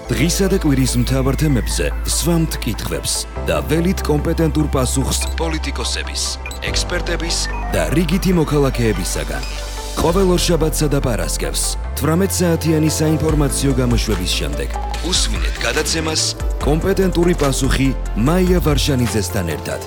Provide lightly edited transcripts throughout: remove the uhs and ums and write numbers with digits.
დღისა და კვირის მთავარ თემებზე სვამთ კითხვებს და ველით კომპეტენტურ პასუხს პოლიტიკოსების, ექსპერტების და რიგითი მოქალაქეებისაგან. ყოველ ორშაბათსა და პარასკევს 18 საათიანი საინფორმაციო გამოშვების შემდეგ უსმინეთ გადაცემას კომპეტენტური პასუხი მაია ვარშანიძესთან ერთად.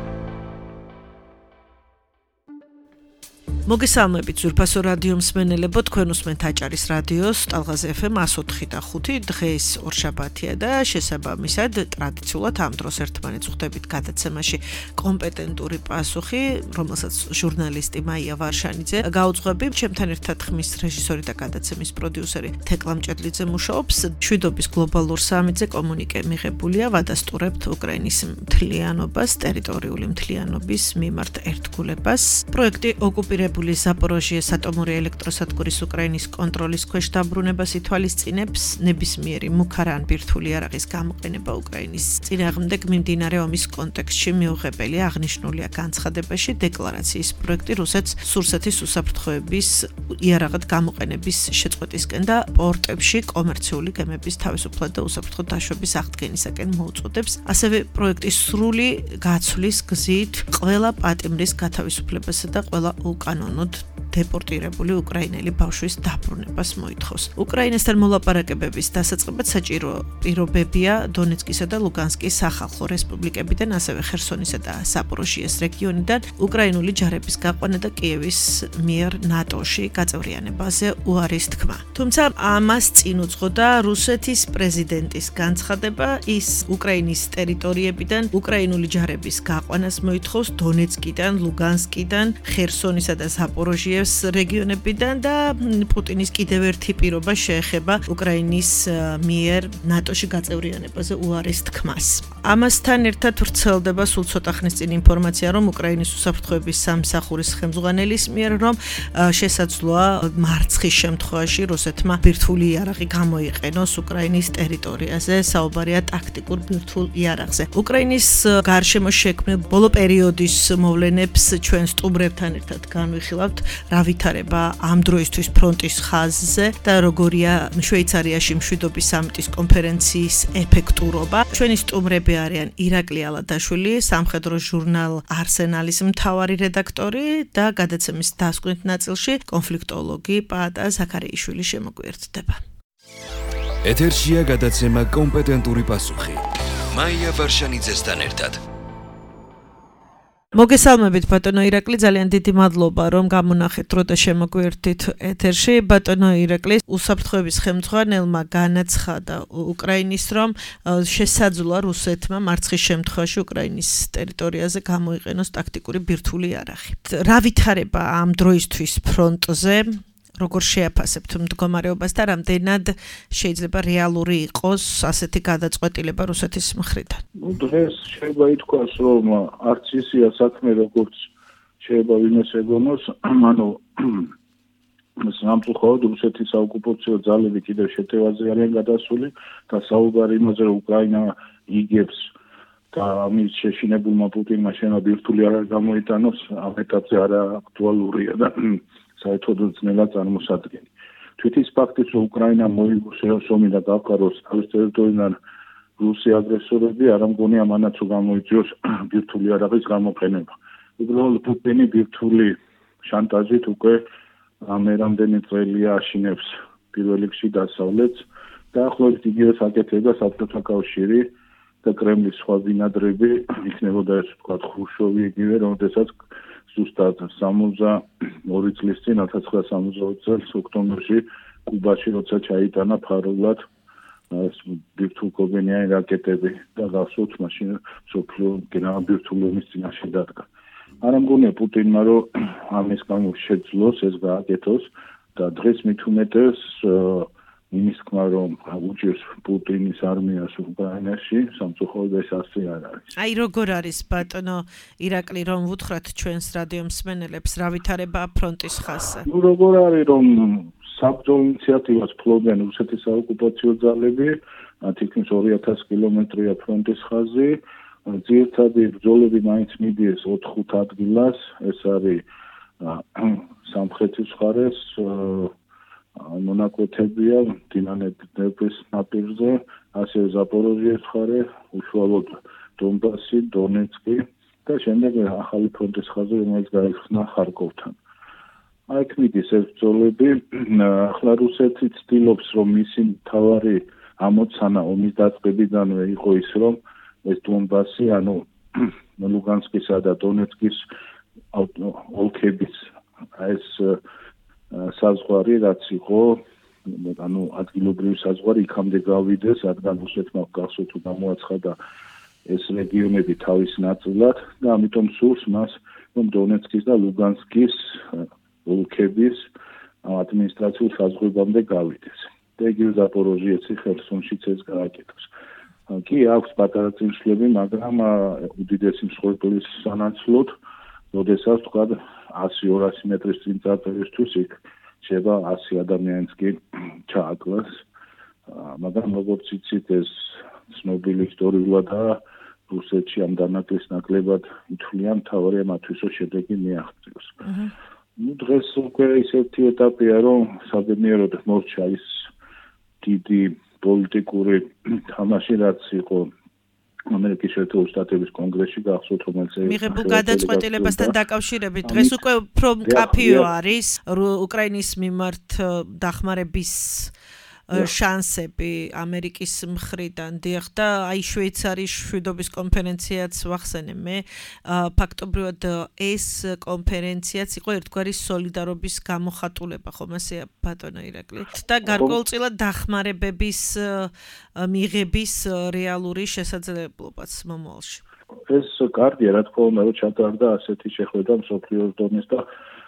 მოგესალმებით ზურფასო რადიო მსმენელებო, თქვენ უსმენთ აჭარის რადიოს ტალღაზე FM 104 და 5. დღეს ორშაბათია და შესაბამისად ტრადიციულად ამ დროს ერთმანეთს ხვდებით გადაცემაში კომპეტენტური პასუხი, რომელსაც ჟურნალისტი მაია ვარშანიძე გაუძღვები. ჩემთან ერთად ხმის რეჟისორი და გადაცემის პროდიუსერი თეკლა მჭედლიძე მუშაობს. შვიდობის გლობალურ სამიტზე კომუნიკე მიღებულია, ვადასტურებთ უკრაინის მთლიანობას, ტერიტორიული მთლიანობის მიმართ ერთგულებას. პროექტი ოკუპირებული ზაპოროჟიეს ატომური ელექტროსადგურის უკრაინის კონტროლის ქვეშ დაბრუნებას ითვალისწინებს. ნებისმიერი მუქარა ან ბირთვული იარაღის გამოყენება უკრაინის წინააღმდეგ მიმდინარე ომის კონტექსტში მიუღებელია. აღნიშნულია განცხადებაში. დეკლარაციის პროექტი რუსეთის უსაფრთხოების იარაღად გამოყენების შეწყვეტისკენ და პორტებში კომერციული გემების თავისუფლად და უსაფრთხო დაშვების აღდგენისაკენ მოუწოდებს. ასევე პროექტის სრული გაცვლის გზით ყველა პატიმრის გათავისუფლებასა და ყველა უკანონოდ დეპორტირებული უკრაინელი ბავშვის დაბრუნებას მოითხოვს. უკრაინასთან მოლაპარაკებების დასაწყებად საჭირო პირობებია დონეცკისა და ლუგანსკის სახალხო რესპუბლიკებიდან, ასევე ხერსონისა და ზაპოროჟიეს რეგიონიდან უკრაინული ჯარების გაყვანა და კიევის მიერ ნატოში გაწევრიანებაზე უარის თქმა. თუმცა ამას წინ უძღოდა რუსეთის პრეზიდენტის განცხადება. ის უკრაინის ტერიტორიებიდან უკრაინული ჯარების გაყვანას მოითხოვს დონეცკიდან, ლუგანსკიდან, ხერსონისა და ზაპოროჟიეს რეგიონებიდან და პუტინის კიდევ ერთი პირობა შეეხება უკრაინის მიერ ნატოში გაწევრიანებაზე უარის თქმას. ამასთან ერთად ვრცელდება სულ ცოტა ხნის წინ ინფორმაცია, რომ უკრაინის უსაფრთხოების სამსახურის ხელმძღვანელის მიერ რომ შესაძლოა მარცხის შემთხვევაში რუსეთმა ბირთვული იარაღი გამოიყენოს უკრაინის ტერიტორიაზე, საუბარია ტაქტიკურ ბირთვულ იარაღზე. უკრაინის გარშემო შექმნილ ბოლო პერიოდის მოვლენებს ჩვენ სტუმრებთან ერთად განვიხილავთ, რა ვითარება ამ დროისთვის ფრონტის ხაზზე და როგორია შვეიცარიაში მშვიდობის სამიტის კონფერენციის ეფექტურობა. ჩვენი სტუმრები არიან ირაკლი ალადაშვილი, სამხედრო ჟურნალ არსენალის მთავარი რედაქტორი და გადაცემის დასკვნით ნაწილში კონფლიქტოლოგი პაატა ზაქარიაშვილი შემოგვიერთდება. ეთერშია გადაცემა კომპეტენტური პასუხი მაია ვარშანიძესთან ერთად. მოგესალმებით ბატონო ირაკლი, ძალიან დიდი მადლობა რომ გამონახეთ დრო და შემოგვიერთდით ეთერში. ბატონო ირაკლი, უსაფრთხოების ხელმძღვანელმა განაცხადა უკრაინის რომ შესაძლოა რუსეთმა მარცხის შემთხვევაში უკრაინის ტერიტორიაზე გამოიყენოს ტაქტიკური ბირთვული იარაღი. რა ვითარება ამ დროისთვის ფრონტზე? როგორ შეაფასებთ მდგომარეობას და რამდენად შეიძლება რეალური იყოს ასეთი გადაწყვეტილება რუსეთის მხრიდან? დღეს შეიძლება ითქვას, რომ არც ისია საქმე, როგორც შეიძლება ვინმეს ეგონოს, ანუ სამწუხაროდ რუსეთის საოკუპაციო ძალები კიდევ შეტევაზე არიან გადასული და საუბარი იმაზე, რომ უკრაინა იგებს და ამის შეშინებულმა პუტინმა შენა ბირთვული იარაღი გამოიტანოს, ამ ეტაპზე არა აქტუალურია და საერთოდ ძნელად წარმოსადგენი. თვითის ფაქტიც, რომ უკრაინა მოიგოს ომი და გავყაროს თავის ტერიტორიიდან რუსი აგრესორები, არ მგონია მანაც რომ გამოიწვიოს ბირთვული იარაღის გამოყენება. უბრალოდ პუტინი ბირთვული შანტაჟით უკვე რამდენი წელია აშინებს პირველ რიგში დასავლეთს და ახლობით იგივეს აკეთებდა საბჭოთა კავშირი და კრემლის სხვა ბინადრები, იქნებოდა ეს ვთქვათ ხრუშოვი იგივე, რომელსაც ზუსტად 62 წლის წინ 1962 წელს ოქტომბერში კუბაში როცა ჩაიტანა ფარულად ბირთვულკობენიანი რაკეტები და გახსოვთ მაშინ მსოფლიო ბირთვული ომის წინაშე დადგა. არ მგონია პუტინმა რომ ამის გამო შეძლოს ეს გააკეთოს და დღეს მით უმეტეს იმის თქმა რომ უჭირს პუტინის არმიას უკრაინაში, სამწუხაროდ ეს ასე არ არის. აი როგორ არის ბატონო ირაკლი რომ ვუთხრათ ჩვენს რადიო მსმენელებს რა ვითარება ფრონტის ხაზზე? როგორ არის რომ საბრძოლო ინიციატივას ფლობენ რუსეთის საოკუპაციო ძალები, თითქმის 2000 კილომეტრია ფრონტის ხაზი, ძირითადი ბრძოლები მაინც მიდიეს 4-5 ადგილას, ეს არის სამხრეთის მხარეს მონაკვეთებია დინანების ნაპირზე, ასევე ზაპოროჟიეს მხარე, უშუალოდ დონბასი, დონეცკი და შემდეგ ახალი ფრონტის ხაზი, რომელიც გაიხსნა ხარკოვთან. აქ მიდის ეს ბრძოლები, ახლა რუსეთი ცდილობს, რომ მისი მთავარი ამოცანა ომის დაწყებიდანვე იყო ის, რომ ეს დონბასი, ანუ ლუგანსკისა და დონეცკის ოლქების ეს საზღვარი, რაც იყო, ანუ ადგილობრივი საზღვარი იქამდე გავიდეს, რადგან რუსეთმა გახსოვთ თუ გამოაცხადა ეს რეგიონები თავის ნაწილად და ამიტომ სურს მას, რომ დონეცკის და ლუგანსკის ოლქების ადმინისტრაციულ საზღვრებამდე გავიდეს. და იგივე ზაპოროჟიესი, ხერსონშიც ეს გააკეთოს. კი აქვს პატარა წინსვლები, მაგრამ უდიდესი მსხვერპლის სანაცვლოდ, როდესაც თქვა 100-200 მეტრის წინ წარწერისთვის იქ შეება 100 ადამიანს კი ჩააკლას. მაგრამ როგორც იცით, ეს ცნობილი ისტორიულადაა რუსეთში ამ დანაკლის ნაკლებად ითვლიან, მთავარია მათთვის შედეგი მიაღწიოს. დღეს უკვე ისეთი ეტაპია, რომ საბედნიეროდ მორჩა ის დიდი პოლიტიკური თამაში, რაც იყო ამერიკის შეერთებული შტატების კონგრესში გახსოვთ, რომელიც მიღებულ გადაწყვეტილებასთან დაკავშირებით დღეს უკვე უფრო მკაფიო არის უკრაინის მიმართ დახმარების შანსები ამერიკის მხრიდან. დიახ, და აი შვეიცარიის მშვიდობის კონფერენციაც ვახსენე მე, ფაქტობრივად ეს კონფერენციაც იყო ერთგვარი სოლიდარობის გამოხატულება, ხომ ასეა ბატონო ირაკლი? და გარკვეულწილად დახმარებების მიღების რეალური შესაძლებლობაც მომავალში. ეს კარგია, რა თქმა უნდა, რომ ჩატარდა ასეთი შეხვედრა მსოფლიოს დონეს და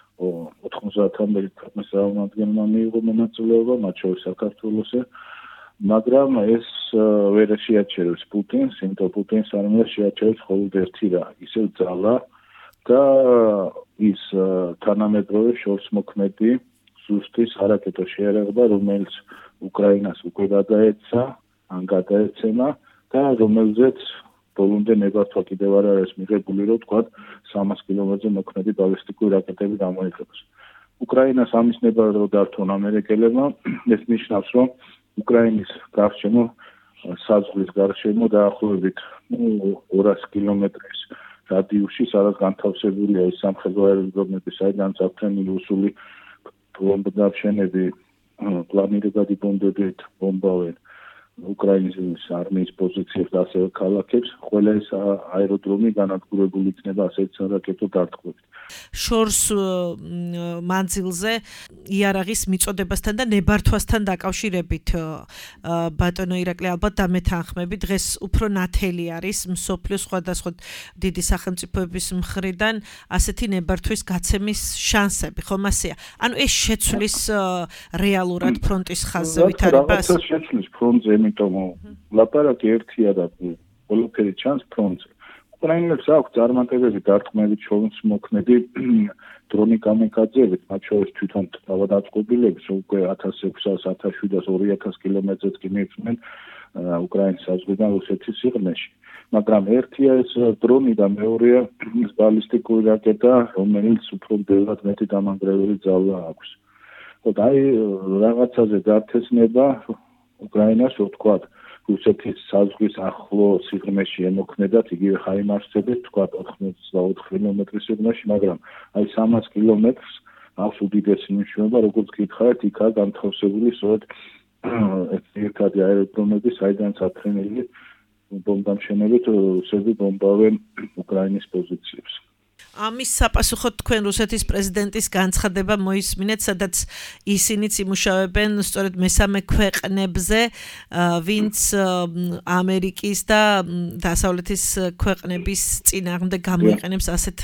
90 ამერიკის ქვეყნის წარმომადგენელმა მიიღო მონაწილეობა, მათ შორის საქართველოსე, მაგრამ ეს ვერ შეაჩერებს პუტინს, იმიტომ პუტინს არ უნდა შეაჩერებს მხოლოდ ერთი რა, ისევ ძალა და ის თანამედროვე შორსმოქმედი ზუსტი სარაკეტო შეერაღება, რომელიც უკრაინას უკვე გადაეცა, ან გადაეცემა და რომელზეც ბოლომდე ნებართვა კიდევ არ არის მიღებული, რომ თქვა 300 კილომეტრზე მოქმედი ბალისტიკური რაკეტები გამოიყენოს. უკრაინას ამის ნება რომ დართონ ამერიკელებმა, ეს ნიშნავს, რომ უკრაინის გარშემო, საზღვრის გარშემო დაახლოებით 200 კილომეტრის რადიუსში, სადაც განთავსებულია ის სამხედრო აეროდრომები, საიდანაც საფრთხემილი რუსული ბომბდამშენები პლანირებადი ბომბებით ბომბავენ უკრაინის armიის პოზიციებს და ასევე ქალაქებს, ყველა ეს აეროდრომი განადგურებული იქნება ასეთ რაკეტო დარტყმებით. შორს მანძილზე იარაღის მიწოდებასთან და ნებართვასთან დაკავშირებით ბატონო ირაკლი ალბათ დამეთანხმები, დღეს უფრო ნათელი არის მსოფლიოს სხვადასხვა დიდი სახელმწიფოების მხრიდან ასეთი ნებართვის გაცემის შანსები, ხომ ასეა? ანუ ეს შეცვლის რეალურად ფრონტის ხაზზე ვითარებას? რაღაცა შეცვლის ფრონტზე, იმიტომ ლაპარაკი ერთია და ყველაფერი ჩანს ფრონტზე. უკრაინელებს აქვს წარმატებები დარტყმებით შორსმოქმედი დრონი კამიკაძეებით, მათ შორის თვითონ თავდაწყობილებს უკვე 1600-1700 2000 კილომეტრზეც კი მიიწვნენ უკრაინის საზღვრიდან რუსეთის სიღრმეში. მაგრამ ერთია ეს დრონი და მეორეა ეს ბალისტიკური რაკეტა, რომელიც უფრო ბევრად მეტი დამანგრეველი ძალა აქვს. ხოდა აი რაღაცაზე დათესნება უკრაინას, რო თქვა, რუსეთის საზღვრის ახლო სიღრმეში ემოქმედათ იგივე ხაიმარსებით, თქვა 84 კილომეტრის სიღრმეში, მაგრამ აი 300 კილომეტრს აქვს უდიდესი მნიშვნელობა, როგორც გითხარით, იქაა განთავსებული სწორედ ერთადერთი აეროდრომები, საიდანაც აფრენელი ბომბდამშენებით რუსები ბომბავენ უკრაინის პოზიციებს. ამის საპასუხოდ თქვენ რუსეთის პრეზიდენტის განცხადება მოისმინეთ, სადაც ისინიც იმუშავებენ სწორედ მესამე ქვეყნებზე, ვინც ამერიკის და დასავლეთის ქვეყნების წინააღმდეგ გამოიყენებს ასეთ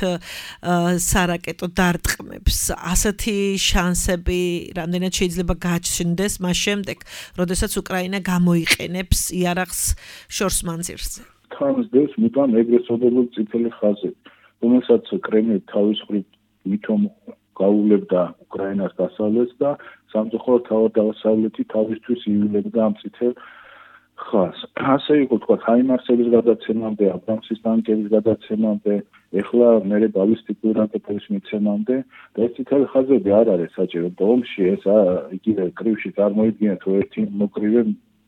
სარაკეტო დარტყმებს. ასეთი შანსები რამდენად შეიძლება გაჩნდეს მას შემდეგ, როდესაც უკრაინა გამოიყენებს იარაღს შორს მანძილზე? თან ზრდებს მუდამ ეგრეთ წოდებული წითელი ხაზები, რომელსაც კრემლი თავის მხრივ ვითომ გაუვლებდა უკრაინას დასავლეთს და სამწუხაროდ თავად დასავლეთი თავისთვის იულებდა ამ წითელ ხო, ასე იყო თქვა ჰაიმარსების გადაცემამდე, აბრამსის ტანკების გადაცემამდე, ეხლა მერე ბალისტიკური რაკეტების მიცემამდე და ეს წითელი ხაზები არ არის საჭირო. ომში ეს იგივე კრივში წარმოიდგინეთ, რომ ერთი მოკრივე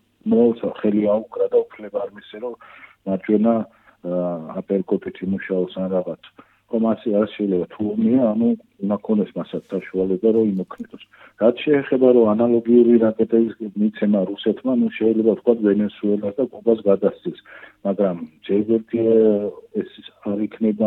ხელი აუკრა და უფლება არ მისცე, რომ მარჯვენა აპერკოტით იმუშაოს ან რაღაც. ხომ ასე არ შეიძლება თუ ომია, ანუ უნდა ქონდეს მასაც საშუალება რომ იმოქმედოს. რაც შეეხება რომ ანალოგიური რაკეტების მიცემა რუსეთმა, ნუ შეიძლება ვთქვათ ვენესუელას და კუბას გადასცეს, მაგრამ ჯერჯერობით ეს არ იქნება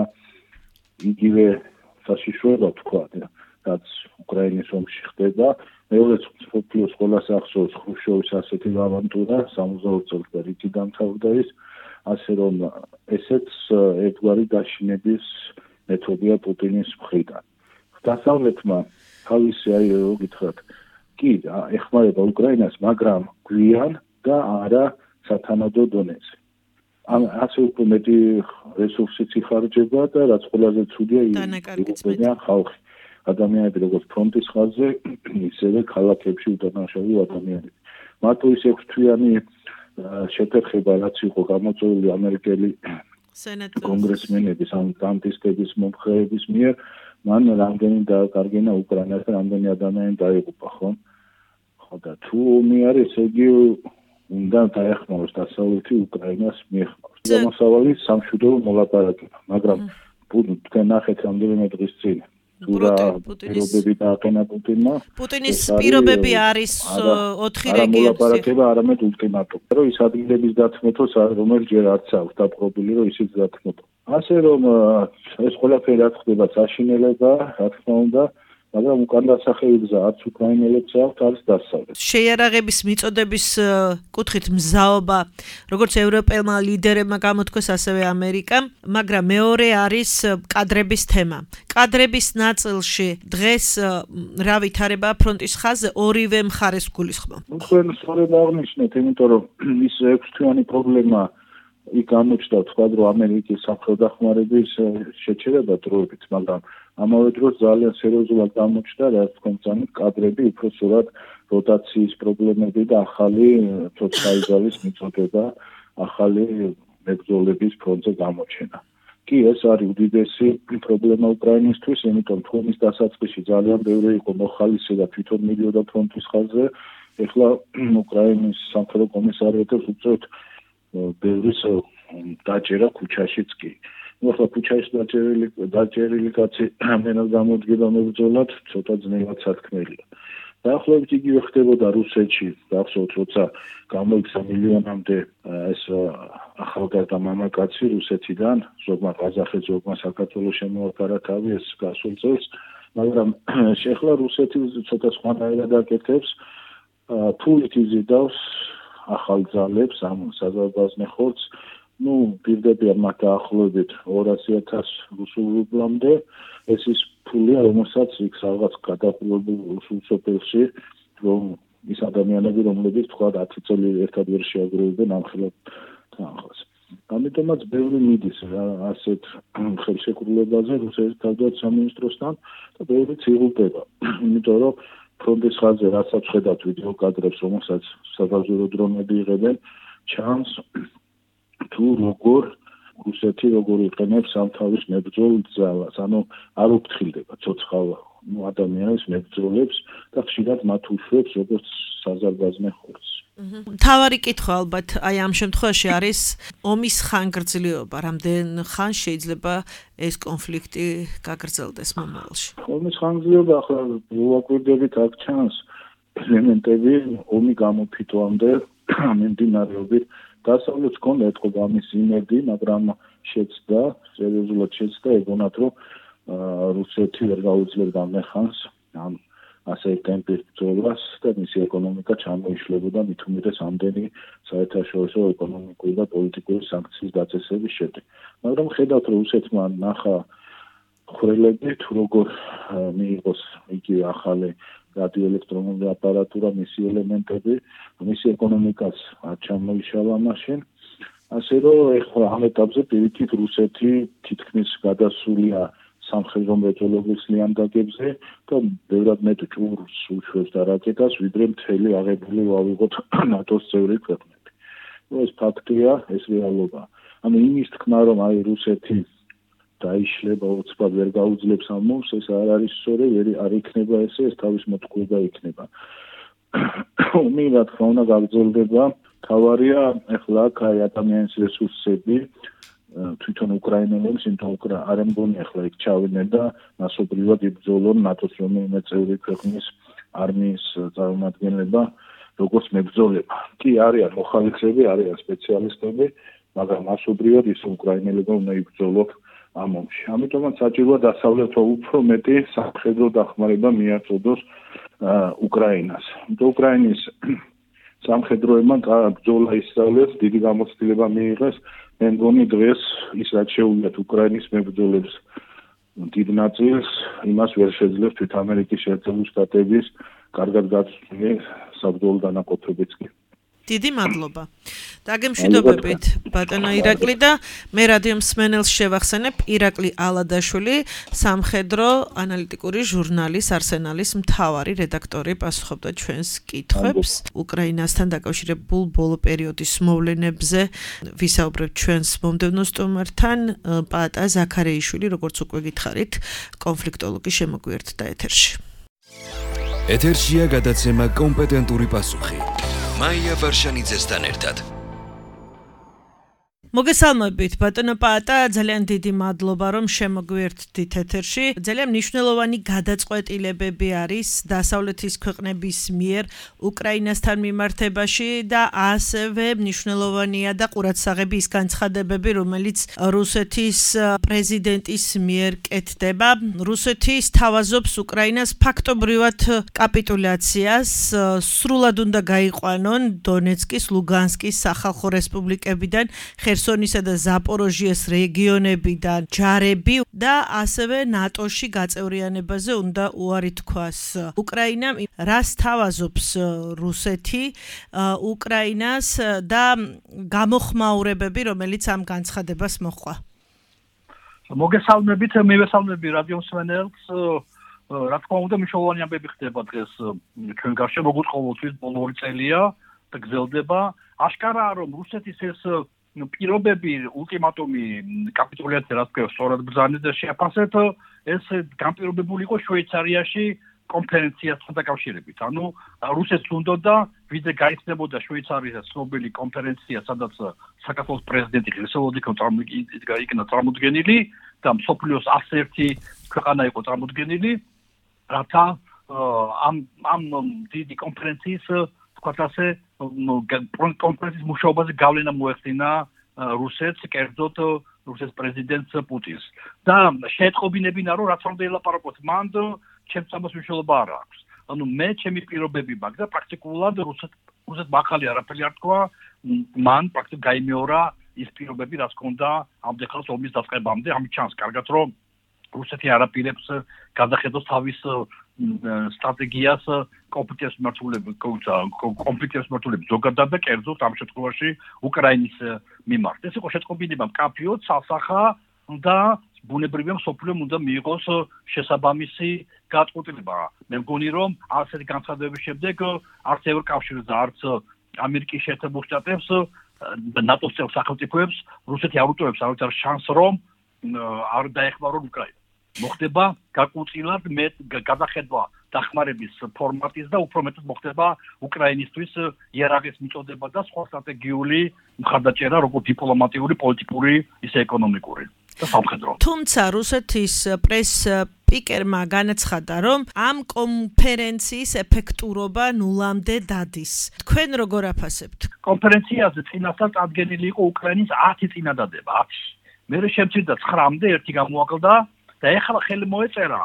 იგივე საშიშროება ვთქვათ, რაც უკრაინის ომში ხდება. მეორე მსოფლიოს ყველას ახსოვს ხრუშჩოვის ასეთი ავანტურა 62 წელს და რითი დამთავრდა ის, ასე რომ ესეც ერთგვარი დაშინების მეთოდია პუტინის მხრიდან. დასავლეთმა თავისი რო გითხრათ, კი ეხმარება უკრაინას, მაგრამ გვიან და არა სათანადო დონეზე. ასე უფრო მეტი რესურსიც იხარჯება და რაც ყველაზე ცუდია იგებიან ხალხი. ადამიანები როგორც ფრონტის ხაზზე, ისევე ქალაქებში უდანაშაულო ადამიანები. მარტო ის 6 თვიანი შეთერხება რაც იყო გამოწვეული ამერიკელი კონგრესმენების ან კანტისტების მომხრეების მიერ, მან რამდენი დააკარგენა უკრაინას და რამდენი ადამიანი დაიღუპა, ხო? ხო და თუ ომი არის, ესე იგი უნდა დაეხმაროს დასავლეთი უკრაინას მიეხმაროს. გამოსავალი სამშვიდობო მოლაპარაკება, მაგრამ თქვენ ნახეთ რამდენიმე დღის წინ პირობები დააყენა პუტინმა. პუტინის პირობები არის 4 რეგიონში. მოლაპარაკება, არამედ ულტიმატუმი. რომ ის ადგილების დათმოთოს რომელჯერ არც აქვს დაპყრობილი, რომ ისიც დათმოთ. ასე რომ ეს ყველაფერი რაც ხდება საშინელება, რა თქმა უნდა, მაგრამ უკან დასახევი გზა არც უკრაინელებს აქვს, არც დასავლეთს. შეიარაღების მიწოდების კუთხით მზაობა, როგორც ევროპელმა ლიდერებმა გამოთქვეს, ასევე ამერიკამ, მაგრამ მეორე არის კადრების თემა. კადრების ნაწილში დღეს რა ვითარება ფრონტის ხაზზე ორივე მხარეს გულისხმობ. თქვენ სწორედ აღნიშნეთ, იმიტომ რომ ის 6 თვიანი პრობლემა იქ გამოჩნდა, თქვა რომ ამერიკის სამხედრო დახმარების შეჩერება დროებით, მაგრამ ამავე დროს ძალიან სერიოზულად გამოჩნდა, რაც თქვენ წამით კადრები, უფრო სწორად როტაციის პრობლემები და ახალი თოცხაიზალის მიწოდება, ახალი მებრძოლების ფრონტზე გამოჩენა. კი, ეს არის უდიდესი პრობლემა უკრაინისთვის, იმიტომ თქვენის დასაწყისში ძალიან ბევრი იყო მოხალისე და თვითონ მიდიოდა ფრონტის ხაზზე. ეხლა უკრაინის სამხედრო კომისარიატებს უწევთ ბევრის დაჭერა ქუჩაშიც კი. ახლა ქუჩაში დაჭერილი კაცი ამდენად გამოდგება მებრძოლად, ცოტა ძნელად სათქმელია. დაახლოებით იგივე ხდებოდა რუსეთში, გახსოვთ, როცა გამოიქცა მილიონამდე ეს ახალგაზრდა მამაკაცი რუსეთიდან, ზოგმა ყაზახეთს, ზოგმა საქართველოს შემოაფარა თავი ეს გასულ წელს, მაგრამ ახლა რუსეთი ცოტა სხვანაირად აკეთებს, ფულით იზიდავს ახალ ძალებს, ამ საზღვარგარეთ ხორცს, პირდებიან მათ დაახლოებით 200,000 რუსულ რუბლამდე, ეს ის ფულია, რომელსაც იქ რაღაც გადაყოლებულ რუსულ სოფელში, რომ ის ადამიანები, რომლებიც თქვა 10 წელი ერთად ვერ შეაგროვებენ ამხელად თანხას. ამიტომაც ბევრი მიდის ასეთ ხელშეკრულებაზე რუსეთის თავდაცვის სამინისტროსთან და ბევრიც იღუპება. იმიტომ რომ ფრონტის ხაზზე რასაც ხედავთ ვიდეო კადრებს, რომელსაც საბაზრო დრონები იღებენ, ჩანს თუ როგორ რუსეთი როგორ იყენებს ამ თავის მებრძოლ ძალას, ანუ არ უფრთხილდება ცოცხალ ადამიანებს მებრძოლებს და ხშირად მათ უშვებს როგორც საზარბაზნე ხორცს. მთავარი კითხვა ალბათ აი ამ შემთხვევაში არის ომის ხანგრძლივობა, რამდენ ხანს შეიძლება ეს კონფლიქტი გაგრძელდეს მომავალში. ომის ხანგრძლივობა ახლა ვაკვირდებით აქ ჩანს ელემენტები ომი გამოფიტვამდე მიმდინარეობით. დასავლეთს ჰქონდა ეთყობა ამის იმედი, მაგრამ შეცდა, სერიოზულად შეცდა ეგონათ, რომ რუსეთი ვერ გაუძლებდა მეხანს ამ ასე ტემპის ბრძოლას და მისი ეკონომიკა ჩამოიშლებოდა მით უმეტეს ამდენი საერთაშორისო ეკონომიკური და პოლიტიკური სანქციის დაწესების შემდეგ. მაგრამ ხედავთ, რომ რუსეთმა ნახა ხვრელები, თუ როგორ მიიღოს იგი ახალი რადიოელექტრონული აპარატურა, მისი ელემენტები, მისი ეკონომიკას არ ჩამოიშალა მაშინ. ასე რომ ეხლა ამ ეტაპზე პირიქით რუსეთი თითქმის გადასულია სამხედრო მრეწველობის ლიანდაგებზე და ბევრად მეტ ჭურვს უშვებს და რაკეტას, ვიდრე მთელი აღებული ვავიღოთ ნატოს წევრი ქვეყნები. ეს ფაქტია, ეს რეალობა. ანუ იმის თქმა, რომ აი რუსეთი დაიშლება უცბად ვერ გაუძლებს ამ მომს, ეს არ არის სწორი, არ იქნება ესე, ეს თავის მოტყუება იქნება. მე რა თქმა უნდა გაგრძელდება, თავარია ახლა აქ აი ადამიანის რესურსები თვითონ უკრაინელებს, იმიტომ არ მგონი ახლა იქ ჩავიდნენ და მასობრივად იბრძოლონ ნატოს რომელიმე წევრი ქვეყნის არმიის წარმომადგენლება, როგორც მებრძოლება. კი არიან მოხალისეები, არიან სპეციალისტები, მაგრამ მასობრივად ის უკრაინელებმა უნდა იბრძოლონ ამ ომში. ამიტომაც საჭიროა დასავლეთმა უფრო მეტი სამხედრო დახმარება მიაწოდოს უკრაინას. უკრაინის სამხედროებმა ბრძოლა ისწავლეს, დიდი გამოცდილება მიიღეს. მე მგონი დღეს ის რაც შეუძლიათ უკრაინის მებრძოლებს დიდ ნაწილს იმას ვერ შეძლებს თვით ამერიკის შეერთებული შტატების კარგად გაწვრთნილი საბრძოლო დანაყოფებიც კი. დიდი მადლობა. დაგემშვიდობებით ბატონო ირაკლი და მე რადიო მსმენელს შევახსენებ ირაკლი ალადაშვილი, სამხედრო ანალიტიკური ჟურნალის არსენალის მთავარი რედაქტორი პასუხობდა ჩვენს კითხვებს უკრაინასთან დაკავშირებულ ბოლო პერიოდის მოვლენებზე. ვისაუბრებთ ჩვენს მომდევნო სტუმართან პაატა ზაქარეიშვილი, როგორც უკვე გითხარით, კონფლიქტოლოგი შემოგვიერთდა ეთერში. ეთერშია გადაცემა კომპეტენტური პასუხი. მაია ვარშანიძესთან ერთად. მოგესალმებით ბატონო პაატა, ძალიან დიდი მადლობა რომ შემოგვიერთდით ეთერში. ძალიან მნიშვნელოვანი გადაწყვეტილებები არის დასავლეთის ქვეყნების მიერ უკრაინასთან მიმართებაში და ასევე მნიშვნელოვანია და ყურადსაღები ის განცხადებები, რომელიც რუსეთის პრეზიდენტის მიერ კეთდება. რუსეთი სთავაზობს უკრაინას ფაქტობრივად კაპიტულაციას, სრულად უნდა გაიყვანონ დონეცკის, ლუგანსკის სახალხო რესპუბლიკებიდან ხერსონისა და ზაპოროჟიეს რეგიონებიდან ჯარები და ასევე ნატოში გაწევრიანებაზე უნდა უარი თქვას. უკრაინამ რას თავაზობს რუსეთი უკრაინას და გამოხმაურებები, რომელიც ამ განცხადებას მოჰყვა. მოგესალმებით, მივესალმები რადიო მსმენელს. რა თქმა უნდა, მნიშვნელოვანი ამბები ხდება დღეს ჩვენ გარშემო, როგორც ყოველთვის ბოლო 2 წელია და გრძელდება. აშკარაა, რომ რუსეთის ეს პირობები, ულტიმატუმი, კაპიტულაცია, რაც ქვია, სწორად ბრძანეთ და შეაფასეთ, ეს განპირობებული იყო შვეიცარიაში კონფერენციასთან დაკავშირებით. ანუ რუსეთს უნდოდა ვიდრე გაიხსნებოდა შვეიცარიის ცნობილი კონფერენცია, სადაც საქართველოს პრეზიდენტი ღირსეულოდიქო იქნა წარმოდგენილი და მსოფლიოს 101 ქვეყანა იყო წარმოდგენილი, რათა ამ დიდი კონფერენციის თქვათ ასე კონფერენციის მუშაობაზე გავლენა მოეხდინა რუსეთს, კერძოდ რუსეთის პრეზიდენტს პუტინს. და შეეტყობინებინა, რომ რაც უნდა ელაპარაკოთ, მანდ ჩემს ამას მნიშვნელობა არ აქვს. ანუ მე ჩემი პირობები მაქვს და პრაქტიკულად რუსეთმა ახალი არაფერი არ თქვა, მან პრაქტიკულად გაიმეორა ის პირობები, რაც ჰქონდა ამდენხანს ომის დაწყებამდე. ამით ჩანს კარგად, რომ რუსეთი არაპირებს გადახედოს თავის სტრატეგიას კონფლიქტის მართულების ზოგადად და კერძოდ ამ შემთხვევაში უკრაინის მიმართ. ეს იყო შეწყობინება მკაფიოდ, სასახა და ბუნებრივია მსოფლიომ უნდა მიიღოს შესაბამისი გადაწყვეტილება. მე მგონი, რომ ასეთი განცხადებების შემდეგ არც ევროკავშირს და არც ამერიკის შეერთებულ შტატებს და ნატოს წევრ სახელმწიფოებს რუსეთი არ უტოვებს არავითარ შანსს, რომ არ დაეხმარონ უკრაინას. მოხდება გაკუთილად გადახედვა დახმარების ფორმატის და უფრო მეტად მოხდება უკრაინისთვის იარაღის მიწოდება და სხვა სტრატეგიული მხარდაჭერა, როგორც დიპლომატიური, პოლიტიკური, ისე ეკონომიკური და სამხედრო. თუმცა რუსეთის პრეს-სპიკერმა განაცხადა, რომ ამ კონფერენციის ეფექტურობა ნულამდე დადის. თქვენ როგორ აფასებთ? კონფერენციაზე წინასწარ წარდგენილი იყო უკრაინის 10 წინადადება, 10. მერე შემცირდა 9-მდე, ერთი გამოაკლდა და ეხლა ხელი მოეწერა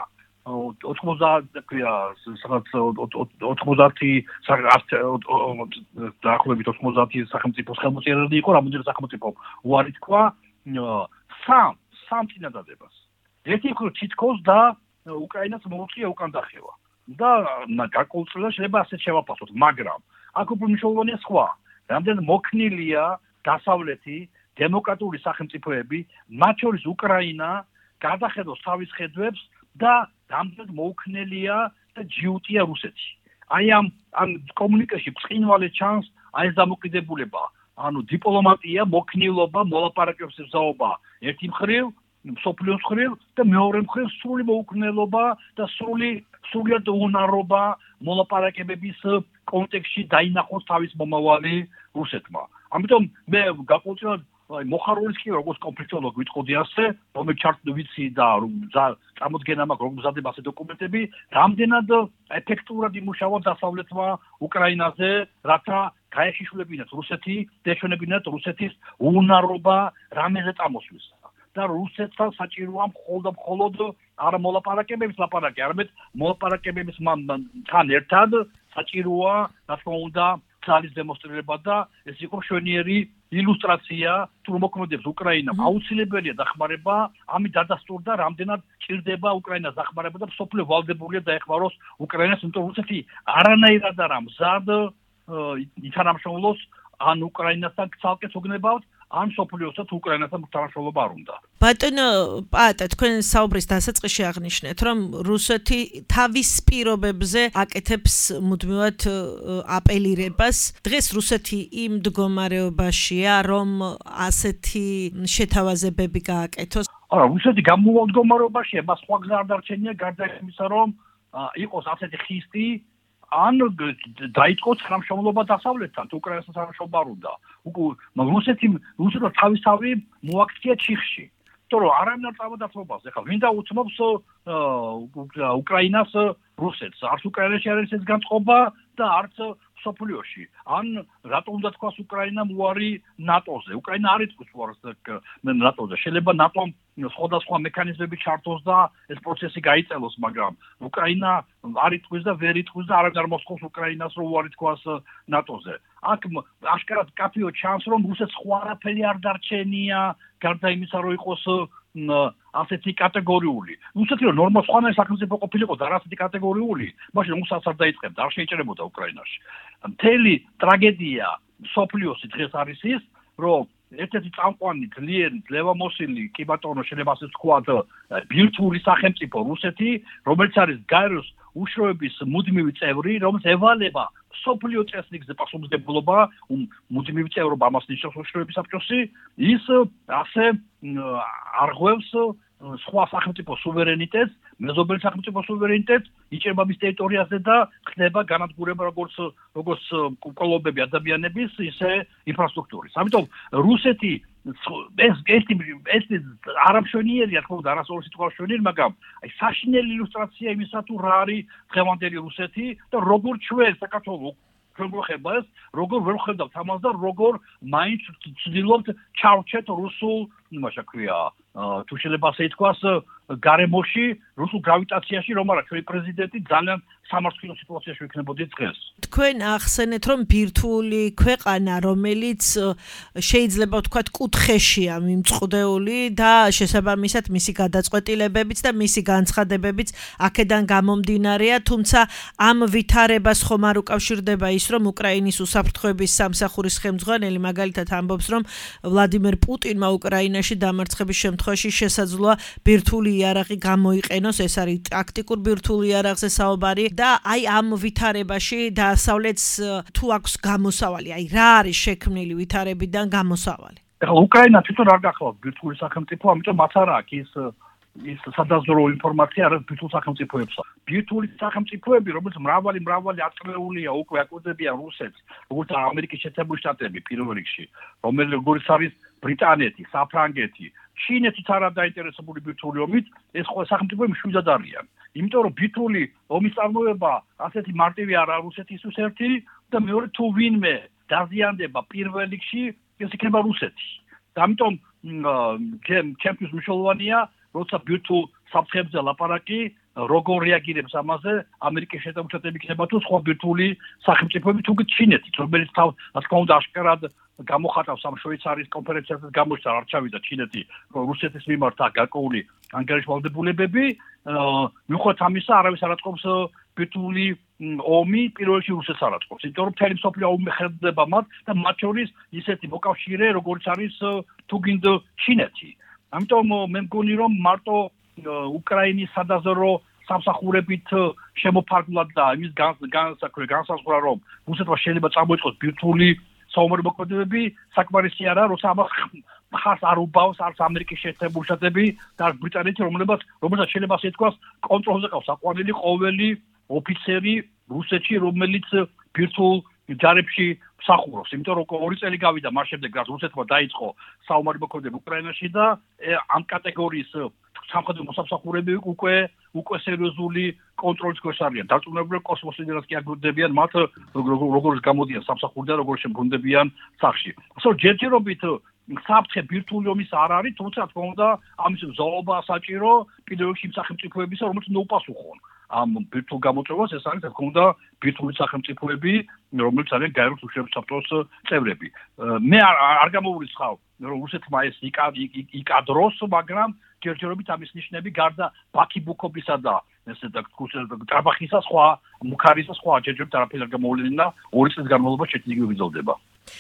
90 სახელმწიფოს ხელმოწერილი იყო, რამოდენიმე სახელმწიფო უარი თქვა სამ წინადადებას. ერთი იყო თითქოს და უკრაინას მოუწია უკან დახევა. და გარკვეულწილად შეიძლება ასეთ შევაფასოთ, მაგრამ აქ უფრო მნიშვნელოვანია სხვა. რამდენად მოქნილია დასავლეთი დემოკრატიული სახელმწიფოები, მათ შორის უკრაინა გადახედოს თავის ხედვებს და რამდენად მოუქნელია და ჯიუტია რუსეთი. აი ამ კომუნიკაციაში ბრწყინვალე ჩანს აი ეს დამოკიდებულება ანუ დიპლომატია, მოქნილობა, მოლაპარაკებების ზაობა ერთი მხრივ, სოფლიოს მხრივ და მეორე მხრივ სრული მოუქნელობა და სრულიად უნარობა მოლაპარაკებების კონტექსტში დაინახოს თავის მომავალი რუსეთმა. ამიტომ მე გაყოლწინებად მოხარულის კი როგორც კონფლიქტოლოგი ვიტყოდი ასე, რომელიც ჩართული ვიცი და წარმოდგენა მაქვს როგორ მზადდება ასე დოკუმენტები, რამდენად ეფექტურად იმუშავა დასავლეთმა უკრაინაზე, რათა გაეშიშულებინათ რუსეთი, დეჩვენებინათ რუსეთის უნარობა რამეზე წამოსვლის. და რუსეთთან საჭიროა მხოლოდ არა მოლაპარაკებების ლაპარაკი, არამედ მოლაპარაკებების თან ერთად საჭიროა, რა თქმა უნდა, ძალის დემონსტრირება და ეს იყო შვენიერი ილუსტრაცია თუ მოქმედებს უკრაინა. აუცილებელია დახმარება, ამით დადასტურდა რამდენად ჭირდება უკრაინას დახმარება და მსოფლიო ვალდებულია დაეხმაროს უკრაინას, იმიტომ რუსეთი არანაირად არა მზად ითანამშრომლოს ან უკრაინასთან ცალკე საგნებავთ ან სოფლიოსთან უკრაინასთან თანამშრომლობა არ უნდა. ბატონო პაატა, თქვენ საუბრის დასაწყისში აღნიშნეთ, რომ რუსეთი თავის პირობებზე აკეთებს მუდმივად აპელირებას. დღეს რუსეთი იმ მდგომარეობაშია, რომ ასეთი შეთავაზებები გააკეთოს. არა, რუსეთი გამოვიდა მდგომარეობაშია, მას სხვა გზა არ დარჩენია გარდა იმისა, რომ იყოს ასეთი ხისტი ან დაიწყოს თანამშრომლობა დასავლეთთან, თუ უკრაინასთან თანამშრომლობა არ უნდა. რუსეთმა თავისთავი მოაქცია ჩიხში. იმიტომ რომ არავინ არ წამოდათმობას. ეხლა ვინ დაუთმობს უკრაინას რუსეთს? არც უკრაინაში არ არის ეს განწყობა და არც სოფლიოში. ან რატომ უნდა თქვას უკრაინამ უარი ნატოზე? უკრაინა არ იტყვის უარს ნატოზე. შეიძლება ნატომ სხვადასხვა მექანიზმები ჩართოს და ეს პროცესი გაიწელოს, მაგრამ უკრაინა არ იტყვის და ვერ იტყვის და არავინ არ მოსხობს უკრაინას რომ უარი თქვას ნატოზე. აქ აშკარად კაფეო ჩანს რომ რუსეთს სხვა არაფერი არ დარჩენია, გარდა იმისა რომ იყოს ასეთი კატეგორიული. რუსეთი რომ ნორმალ სხვანაირ სახელმწიფო ყოფილიყო და ასეთი კატეგორიული, მაშინ უსას არ დაიწყებდა, არ შეიჭრებოდა უკრაინაში. მთელი ტრაგედია სოფლიოსი დღეს არის ის, რომ ერთ-ერთი წამყვანი ძლიერი ძლევამოსილი კი ბატონო შეიძლება ასე ვთქვათ ბირთვული სახელმწიფო რუსეთი, რომელიც არის გაეროს უშროების მუდმივი წევრი, რომელიც ევალება სოფლიო წესრიგზე პასუხისმგებლობა, მუდმივი წევრობა ამას ნიშნავს უშროების საბჭოსი, ის ასე არღვევს სხვა სახელმწიფო სუვერენიტეტს, მეზობელი სახელმწიფო სუვერენიტეტს იჭრება მის ტერიტორიაზე და ხდება განადგურება როგორც კოლობები ადამიანების, ისე ინფრასტრუქტურის. ამიტომ რუსეთი ეს არამშვენიერია, თქო, არასოდეს სიტყვა შვენიერი, მაგრამ აი საშინელი ილუსტრაცია იმისა თუ რა არის დღევანდელი რუსეთი და როგორ ჩვენ საქართველოს ჩვენ გვეხება ეს, როგორ ვერ ხედავთ ამას და როგორ მაინც ვცდილობთ ჩავრჩეთ რუსულ, იმაშა ქვია, თუ შეიძლება ასე ითქვას, გარემოში, რუსულ გრავიტაციაში, რომ არა ჩვენი პრეზიდენტი ძალიან სამართლიანო სიტუაციაში ვიქნებოდი დღეს. თქვენ ახსენეთ, რომ ბირთვული ქვეყანა, რომელიც შეიძლება ვთქვათ კუთხეშია მიმწყდეული და შესაბამისად მისი გადაწყვეტილებებიც და მისი განცხადებებიც აქედან გამომდინარეა, თუმცა ამ ვითარებას ხომ არ უკავშირდება ის, რომ უკრაინის უსაფრთხოების სამსახურის ხელმძღვანელი მაგალითად ამბობს, რომ ვლადიმერ პუტინმა უკრაინაში დამარცხების შემთხვევაში შესაძლოა ბირთვული იარაღი გამოიყენოს, ეს არის ტაქტიკურ ბირთვულ იარაღზე საუბარი და აი ამ ვითარებაში დასავლეთს თუ აქვს გამოსავალი, აი რა არის შექმნილი ვითარებიდან გამოსავალი? ეხლა უკრაინა თვითონ არ გახლავთ ბირთვული სახელმწიფო, ამიტომ მათ არ აქვს ის სადაზრო ინფორმაცია არის ბირთვულ სახელმწიფოებსა. ბირთვული სახელმწიფოები, რომელიც მრავალი აწლეულია უკვე აკუზებიან რუსეთს, როგორც ამერიკის შეერთებული შტატები პირველ რიგში, როგორც არის ბრიტანეთი, საფრანგეთი, ჩინეთიც არ არის დაინტერესებული ბირთვული ომით, ეს ყველა სახელმწიფოები მშვიდად არიან. იმიტომ რომ ბირთვული ომის წარმოება ასეთი მარტივი არა რუსეთისთვის ერთი და მეორე თუ ვინმე დაზიანდება პირველ რიგში, ეს იქნება რუსეთი. და ამიტომ ჩემთვის მნიშვნელოვანია როცა ბირთვულ საფრთხეებზე ლაპარაკი, როგორ რეაგირებს ამაზე ამერიკის შეერთებული შტატები იქნება თუ სხვა ბირთვული სახელმწიფოები თუ ჩინეთიც, რომელიც რა თქმა უნდა აშკარად გამოხატავს ამ შვეიცარიის კონფერენციაზე გამოჩნდა არ ჩავიდა ჩინეთი რუსეთის მიმართ გარკვეული ანგარიშვალდებულებები, მიუხედავად ამისა არავის არ აწყობს ბირთვული ომი პირველ რიგში რუსეთს არ აწყობს, იმიტომ რომ მთელი მსოფლიო ომი ხელდება მათ და მათ შორის ისეთი მოკავშირე როგორც არის თუ გინდ ჩინეთი. ამიტომ მე მგონი რომ მარტო უკრაინის სადაზრო სამსახურებით შემოფარგლად და იმის განსაზღვრა რომ რუსეთმა შეიძლება წამოიწყოს ბირთვული საომარი მოქმედებები საკმარისი არა, როცა ამას ხარს არ უბავს არც ამერიკის შეერთებული შტატები და ბრიტანეთი, რომელსაც შეიძლება ასე თქვას, კონტროლზე ყავს აყვანილი ყოველი ოფიცერი რუსეთში, რომელიც ბირთვულ ჯარებში მსახურობს, იმიტომ რომ 2 წელი გავიდა მას შემდეგ, რაც რუსეთმა დაიწყო საომარი მოქმედება უკრაინაში და ამ კატეგორიის სამხედრო მოსამსახურეები უკვე სერიოზული კონტროლის ქვეშ არიან. დარწმუნებული კოსმოსიდან კი აგვირდებიან მათ როგორც გამოდიან სამსახურიდან, როგორც შემბრუნდებიან სახლში. ასე რომ ჯერჯერობით საფრთხე ბირთვული ომის არ არის, თუმცა თქმა უნდა ამის ბრძოლობა საჭირო კიდევ ერთი სახელმწიფოებისა, რომელიც ნოუპასუხონ ამ ბირთვულ გამოწვევას, ეს არის თქმა უნდა ბირთვული სახელმწიფოები, რომელიც არიან გაეროს უშუალო საბჭოს წევრები. მე არ გამოვიწყავ, რომ რუსეთმა ეს იკადროს, მაგრამ ჯერჯერობით ამის ნიშნები გარდა ბაქი-ბუქობისა და ესე და ტრაბახისა სხვა, მუქარისა სხვა ჯერჯერობით არაფერი არ გამოვლენილა 2 წლის განმავლობაში შედეგი ვიძოლდება.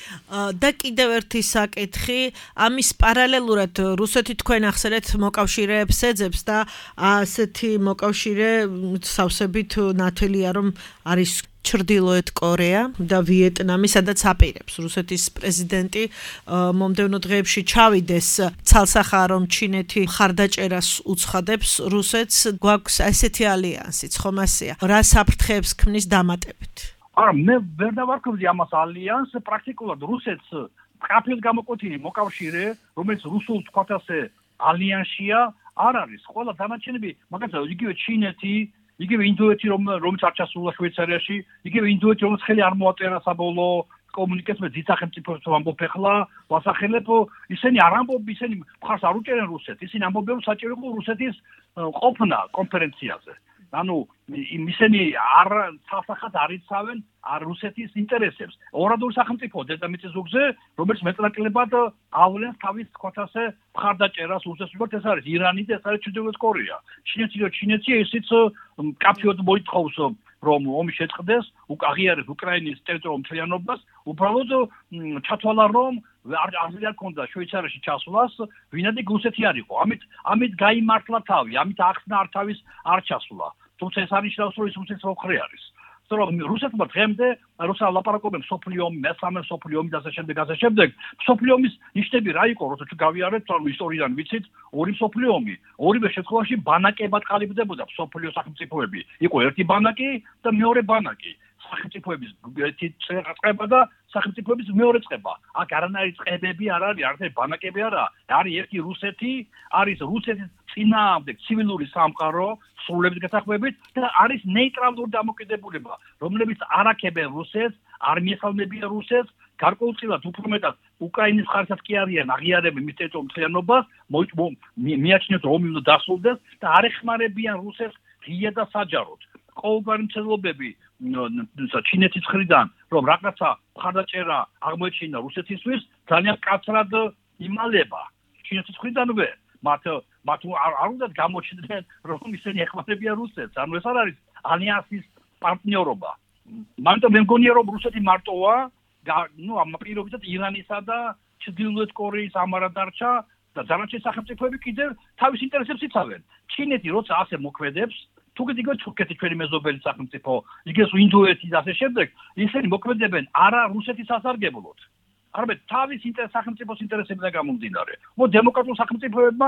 და კიდევ ერთი საკითხი, ამის პარალელურად რუსეთი თქვენ ახსენეთ მოკავშირეებს ეძებს და ასეთი მოკავშირე სავსებით ნათელია, რომ არის ჩრდილოეთ კორეა და ვიეტნამი, სადაც აპირებს რუსეთის პრეზიდენტი მომდევნო დღეებში ჩავიდეს ცალსახაა, რომ ჩინეთი მხარდაჭერას უცხადებს რუსეთს, გვაქვს ესეთი ალიანსიც, ხომ ასეა? რა საფრთხეებს ქმნის დამატებით? არა, მე ვერ დავარქვევდი ამას ალიანსს, პრაქტიკულად რუსეთს კაფილ გამოკვეთილი მოკავშირე, რომელიც რუსულ თქვათასე ალიანსია, არ არის. ყველა დანარჩენები, მაგალითად, იგივე ჩინეთი, იგივე ინდოეთი, რომელიც არ ჩასულა შვეიცარიაში, იგივე ინდოეთი, რომელიც ხელი არ მოაწერა საბოლოო კომუნიკაციას მე ძირითახელმწიფოებს ვამბობ ახლა, ვასახელებ, ისინი არ ამბობ, ისინი მხარს არ უჭერენ რუსეთს, ისინი ამბობენ, რომ საჭირო იყო რუსეთის ყოფნა კონფერენციაზე. ანუ ისინი არ სასახად არ იცავენ რუსეთის ინტერესებს. ორადორი სახელმწიფო დედამიწის ზურგზე, რომელიც მეტნაკლებად ავლენს თავის თქვათასე მხარდაჭერას რუსეთს, ეს არის ირანი და ეს არის ჩრდილოეთ კორეა. ჩინეთი ისიც კაფეოდ მოითხოვს, რომ ომი შეწყდეს, აღიარეს უკრაინის ტერიტორიულ მთლიანობას, უბრალოდ ჩათვალა, რომ არ ქონდა შვეიცარიაში ჩასვლას, ვინადი რუსეთი არ იყო. ამით გაიმართლა თავი, ამით ახსნა თავის არ ჩასვლა. თუმცა ეს არნიშნავს, რომ ის რუსეთის მოხრე არის. რუსეთმა დღემდე, როცა ლაპარაკობენ მსოფლიო ომი, მესამე მსოფლიო ომი და ასე შემდეგ, მსოფლიო ომის ნიშნები რა იყო, როცა გავიარეთ, ისტორიიდან ვიცით, 2 მსოფლიო ომი. ორივე შემთხვევაში ბანაკებად ყალიბდებოდა მსოფლიო სახელმწიფოები. იყო ერთი ბანაკი და მეორე ბანაკი. სახელმწიფოების ერთი წება და სახელმწიფოების მეორე წება. აქ არანაირი წებები არ არის, არც ბანაკები არა. არის ერთი რუსეთი, არის რუსეთის წინააღმდეგ ცივილური სამყარო, სრულების გათანხმებით და არის ნეიტრალური დამოკიდებულება, რომლებიც არ აქებენ რუსეთს, არ მიესალმებიან რუსეთს, გარკვეულწილად უფრო მეტად უკრაინის მხარესაც კი არიან აღიარებენ მის ტერიტორიულ მთლიანობას, მიაჩნიათ რომ ომი უნდა დასრულდეს და არ ეხმარებიან რუსეთს ღია და საჯაროდ. ყოველგვარი მცდელობები ჩინეთის მხრიდან, რომ რაღაცა მხარდაჭერა აღმოეჩინა რუსეთისთვის, ძალიან მკაცრად იმალება. ჩინეთის მხრიდანვე მათ არ უნდა გამოჩნდნენ, რომ ისინი ეხმარებიან რუსეთს. ანუ ეს არ არის ალიანსის პარტნიორობა. მაგრამ მე მგონია, რომ რუსეთი მარტოა, ამ პირობითად ირანისა და ჩრდილოეთ კორეის ამარა დარჩა და დანარჩენი სახელმწიფოები კიდევ თავის ინტერესებს იცავენ. ჩინეთი როცა ასე მოქმედებს, თუ გიგო თურქეთი ჩვენი მეზობელი სახელმწიფო, იგივე ინდოეთი და ასე შემდეგ, ისინი მოქმედებენ არა რუსეთის სასარგებლოდ. არამედ თავის სახელმწიფოს ინტერესებიდან გამომდინარე. დემოკრატიულ სახელმწიფოებმა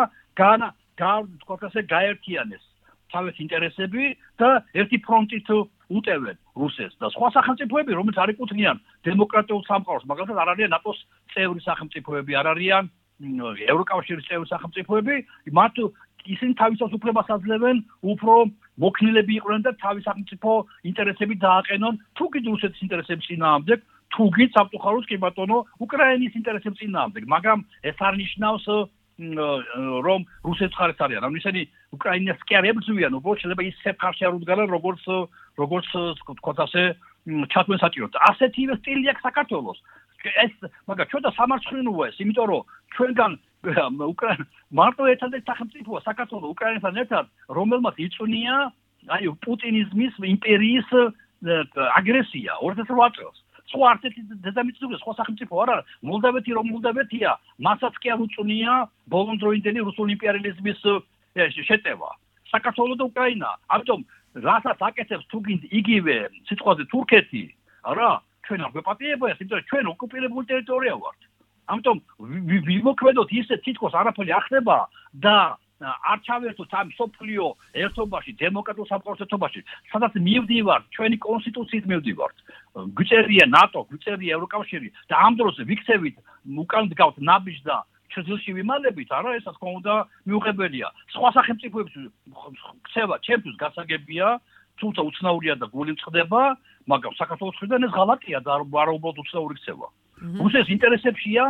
გაერთიანეს თავის ინტერესები და ერთი ფრონტით უტევენ რუსეთს და სხვა სახელმწიფოები, რომელიც არ ეკუთვნიან დემოკრატიულ სამყაროს, მაგალითად არ არიან ნატოს წევრი სახელმწიფოები, არ არიან ევროკავშირის წევრი სახელმწიფოები, მათ ისინი თავისას უფლებას აძლევენ უფრო მოქნილები იყვნენ და თავის სახელმწიფო ინტერესები დააყენონ, თუ კიდე რუსეთის ინტერესების წინააღმდეგ, თუ კიდე სამწუხაროდ კი ბატონო უკრაინის ინტერესების წინააღმდეგ, მაგრამ ეს არ ნიშნავს რომ რუსეთის მხარეს არიან. ანუ ისინი უკრაინას კი არ ებრძვიან, უბრალოდ შეიძლება ისე ფარში არ უდგნენ, როგორც თქვათ ასე ჩათვლენ საჭიროდ. ასეთივე სტილი აქვს საქართველოს. მაგრამ ჩვენ და სამარცხვინოა ეს, იმიტომ რომ ჩვენგან მარტო ერთადერთი სახელმწიფოა საქართველოს უკრაინასთან ერთად, რომელმაც იწვნია პუტინიზმის იმპერიის აგრესია 2008 წელს. სხვა არცერთი დედამიწაზე სხვა სახელმწიფო არ არის. მოლდავეთი რომ მოლდავეთია, მასაც კი არ უწვნია ბოლონდროინდელი რუსული იმპერიალიზმის შეტევა. საქართველოს და უკრაინა. ამიტომ რასაც აკეთებს თუ გინდ იგივე სიტყვაზე თურქეთი, არა, ჩვენ არ გვეპატიება ეს, იმიტომ რომ ჩვენ ოკუპირებული ტერიტორია ვართ. ამიტომ ვიმოქმედოთ ისე თითქოს არაფერი არ ხდება და არ ჩავერთოთ ამ სოფლიო ერთობაში, დემოკრატიულ სამყაროში, სადაც მივდივართ, ჩვენი კონსტიტუციით მივდივართ. გვიწერია ნატო, გვიწერია ევროკავშირი და ამ დროს ვიქცევით უკან დგავთ ნაბიჯს და ჩრდილში ვიმალებით, არა, ეს თქო უნდა მიუღებელია. სხვა სახელმწიფოებს ქცევა ჩემთვის გასაგებია, თუმცა უცნაურია და გული მწყდება, მაგრამ საქართველოს მხრიდან ეს ღალატია და არ უბრალოდ უცნაური ქცევა. რუსეთის ინტერესებშია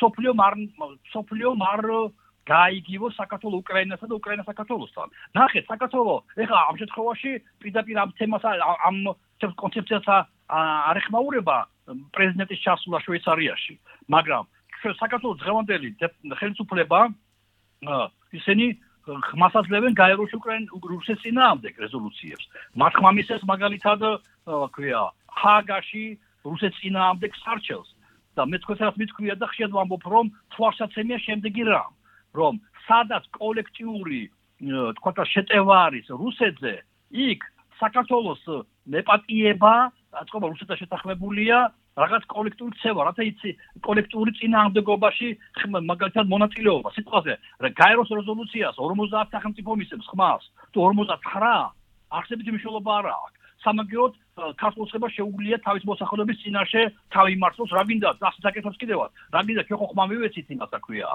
სოფლიო მარ გაიგივოს საქართველოს უკრაინასა და უკრაინა საქართველოსთან. ნახეთ, საქართველოს ეხლა ამ შემთხვევაში პირდაპირ ამ თემას ამ კონცეფციას არ ეხმაურება პრეზიდენტის ჩასვლა შვეიცარიაში, მაგრამ საქართველოს დღევანდელი ხელისუფლება ისინი ხმასაძლევენ გაეროში რუსეთის წინააღმდეგ რეზოლუციებს. მათ ხმამისეს მაგალითად ჰააგაში რუსეთის წინააღმდეგ სარჩელს და მე თქვენსაც მითქვია და ხშირად ვამბობ, რომ თვალსაცემია შემდეგი რამ, რომ სადაც კოლექტიური თქვა შეტევა არის რუსეთზე, იქ საქართველოს მეპატიება, აწყობა რუსეთთან შეთანხმებულია რაღაც კოლექტიური ქცევა, რათა იცი კოლექტიური წინააღმდეგობაში მაგალითად მონაწილეობა. სიტყვაზე გაეროს რეზოლუციას 50 სახელმწიფო მისცემს ხმას, თუ 59 არსებითი მნიშვნელობა არ აქვს. სამაგიეროდ ქართულ ხება შეუძლია თავის მოსახლეობის წინაშე თავი იმართოს, რა გინდა დასაკეთოს კიდევაც. რა გინდა ჩვენ ხო ხმა მივეცით იმას აქვია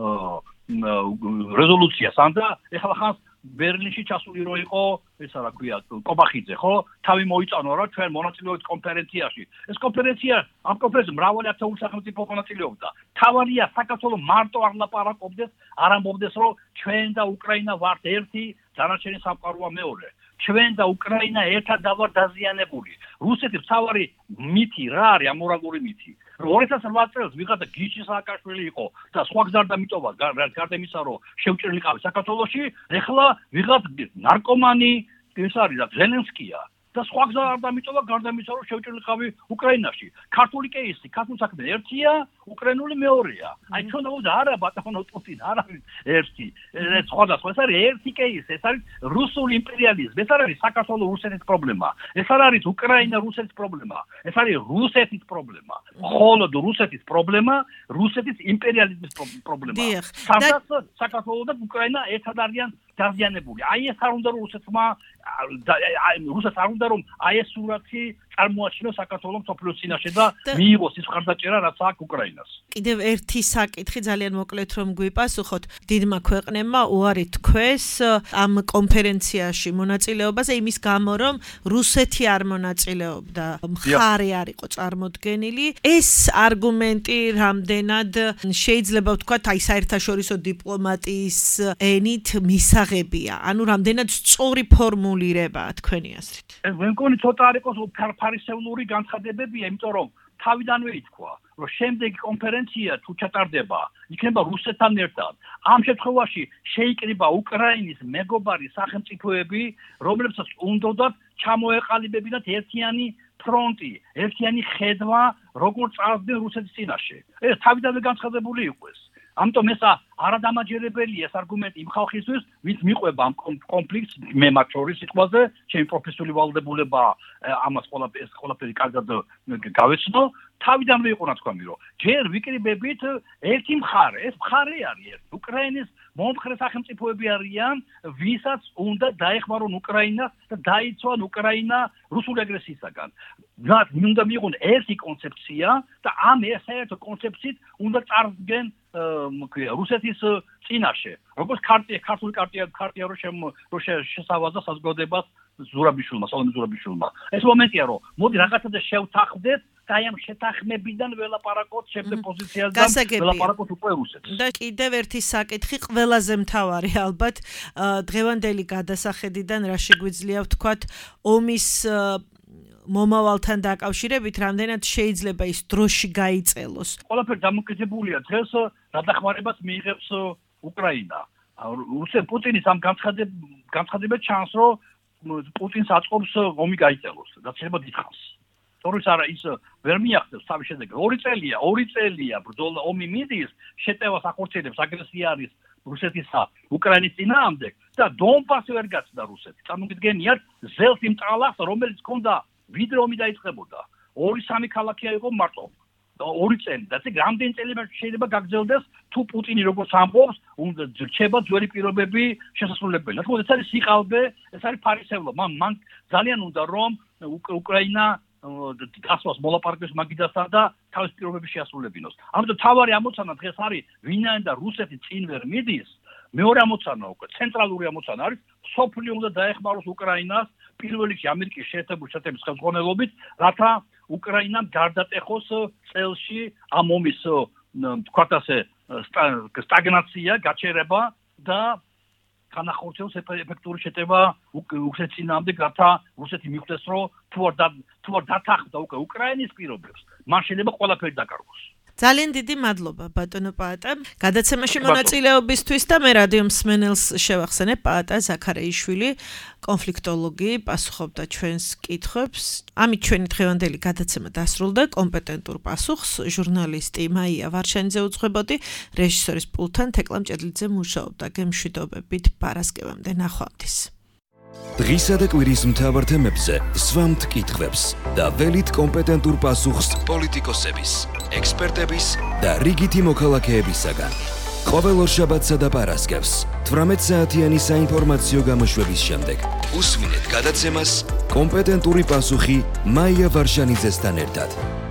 რეზოლუციას, ანდა ეხლა ხანს ბერლინში ჩასული რო იყო, ესა რა ქვია, კობახიძე, ხო? თავი მოიწანო რა ჩვენ მონაწილეობით კონფერენციაში. ეს კონფერენცია, ამ კონფერენციაზე მრავალი ათეული სახელმწიფო მონაწილეობდა. თავარია საქართველოს მარტო არ ლაპარაკობდეს, არ ამბობდეს, რომ ჩვენ და უკრაინა ვართ ერთი, დანარჩენი სამყაროა მეორე. ჩვენ და უკრაინა ერთად დავარ დაზიანებული. რუსეთის მთავარი მითი რა არის ამორალური მითი? 2008 წელს ვიღაცა გიჩი სააკაშვილი იყო და სხვა გზარ დამიტოვა გარდა იმისა, რომ შევჭრილი ყავი საქართველოში, ეხლა ვიღაც ნარკომანი ეს არის და ზელენსკია და სხვა გზარ არ დამიტოვა გარდა იმისა, რომ შევჭრილი ყავი უკრაინაში. ქართული კეისი, ქართულ საქმე ერთია, უკრაინული მეორეა. აი ჩვენ უნდა არა ბატონო პუტინ არ არის ერთი. ეს სხვადასხვა ეს არის ერთი კეისი, ეს არის რუსული იმპერიალიზმი, ეს არის საქართველოს რუსეთის პრობლემა. ეს არ არის უკრაინა რუსეთის პრობლემა. ეს არის რუსეთის პრობლემა. მხოლოდ რუსეთის პრობლემა, რუსეთის იმპერიალიზმის პრობლემა. სადაც საქართველოს და უკრაინა ერთად არიან დაზიანებული. აი ეს არ უნდა რუსეთმა რუსეთს არ უნდა რომ აი ეს სურათი წარმოაჩინოს საქართველოს მსოფლიოს წინაშე და მიიღოს ის მხარდაჭერა რაც აქვს უკრაინას. კიდევ ერთი საკითხი ძალიან მოკლედ რომ გვიპასუხოთ, დიდმა ქვეყნებმა უარი თქვეს ამ კონფერენციაში მონაწილეობაზე იმის გამო რომ რუსეთი არ მონაწილეობდა, მხარე არ იყო წარმოდგენილი. ეს არგუმენტი რამდენად შეიძლება ვთქვათ აი საერთაშორისო დიპლომატიის ენით მისაღებია, ანუ რამდენად სწორი ფორმულირებაა თქვენი აზრით? მე მგონი ცოტა არ იყოს ფარისევლური განცხადებებია, იმიტომ რომ თავიდანვე ითქვა, რომ შემდეგი კონფერენცია თუ ჩატარდება, იქნება რუსეთთან ერთად. ამ შემთხვევაში შეიკრიბა უკრაინის მეგობარი სახელმწიფოები, რომლებსაც უნდათ ჩამოეყალიბებინათ ერთიანი ფრონტი, ერთიანი ხედვა, როგორ წარსდგენ რუსეთის წინაშე. ეს თავიდანვე განცხადებული იყო ეს. ამიტომ ეს არადამაჯერებელია ეს არგუმენტი იმ ხალხისთვის, ვინც მიყვება ამ კონფლიქტს, მე მათ შორის სიტყვაზე, ჩემი პროფესიული ვალდებულება ამას ყველაფერი კარგად გავეცნო, თავიდანვე იყო ნათქვამი, რომ ჯერ ვიკრიბებით ერთი მხარე, ეს მხარე არის უკრაინის მომხრე სახელმწიფოები არიან, ვისაც უნდა დაეხმარონ უკრაინას და დაიცვან უკრაინა რუსული აგრესიისაგან. მათ უნდა მიიღონ ერთი კონცეფცია და ამ საერთო კონცეფციით უნდა წარსდგენ რუსეთის წინაშე. როგორც ქართული ქარტია რო შესავაზა საზოგადოებას ზურაბიშვილმა, სალომე ზურაბიშვილმა. ეს მომენტია, რომ მოდი რაღაცაზე შევთანხმდეთ და აი ამ შეთანხმებიდან ველაპარაკოთ შემდეგ პოზიციაზე ველაპარაკოთ უკვე რუსეთს. და კიდევ ერთი საკითხი, ყველაზე მთავარი ალბათ, დღევანდელი გადასახედიდან რა შეგვიძლია ვთქვათ, ომის მომავალთან დაკავშირებით, რამდენად შეიძლება ის დროში გაიწელოს. ყველაფერი დამოკიდებულია დღეს რა დახმარებას მიიღებს უკრაინა. პუტინის ამ განცხადება ჩანს, რომ პუტინს აწყობს ომი გაიწელოს და შეიძლება დიდხანს. თორემ არა ის ვერ მიახდებს თავის შედეგს. 2 წელია ბრძოლა ომი მიდის, შეტევას ახორციელებს, აგრესია არის რუსეთისა უკრაინის წინააღმდეგ და დონბასი ვერ გაცდა რუსეთი. წარმოგიდგენიათ ზელს იმ ტალახს, რომელიც ჰქონდა ვიდრე ომი დაიწყებოდა. 2-3 ქალაქია იყო მარტო 2 წელი და ეს რამდენი წელი შეიძლება გაგრძელდეს თუ პუტინი როგორც ამბობს უნდა რჩება ძველი პირობები შესაძლებელი. თქო ეს არის სიყალბე, ეს არის ფარისევლობა. მან ძალიან უნდა რომ უკრაინა გასვას მოლაპარაკების მაგიდასთან და თავის პირობები შეასრულებინოს. ამიტომ თავარი ამოცანა დღეს არის ვინაიდან და რუსეთი წინ ვერ მიდის. მეორე ამოცანა უკვე ცენტრალური ამოცანა არის სოფლიო უნდა დაეხმაროს უკრაინას პირველ რიგში ამერიკის შეერთებული შტატების ხელმძღვანელობით, რათა უკრაინამ გარდატეხოს წელში ამ ომის თქვათ ასე სტაგნაცია, გაჩერება და განახორციელოს ეფექტური შეტევა რუსეთის წინააღმდეგ, რათა რუსეთი მიხვდეს, რომ თუ არ დათანხმდა უკვე უკრაინის პირობებს, მან შეიძლება ყველაფერი დაკარგოს. ძალიან დიდი მადლობა ბატონო პაატა გადაცემაში მონაწილეობისთვის და მე რადიო მსმენელს შევახსენებ პაატა ზაქარეიშვილი კონფლიქტოლოგი პასუხობდა ჩვენს კითხვებს. ამით ჩვენი დღევანდელი გადაცემა დასრულდა. კომპეტენტურ პასუხს ჟურნალისტი მაია ვარშანიძე უძღვებოდი, რეჟისორის პულთან თეკლა მჭედლიძე მუშაობდა. გემშვიდობებით პარასკევამდე ნახვამდის. დღისა და კვირის მთავარ თემებზე სვამთ კითხვებს და ველით კომპეტენტურ პასუხს პოლიტიკოსების, ექსპერტების და რიგითი მოქალაქეებისაგან. ყოველ ორშაბათსა და პარასკევს 18 საათიანი საინფორმაციო გამოშვების შემდეგ უსმინეთ გადაცემას კომპეტენტური პასუხი მაია ვარშანიძესთან ერთად.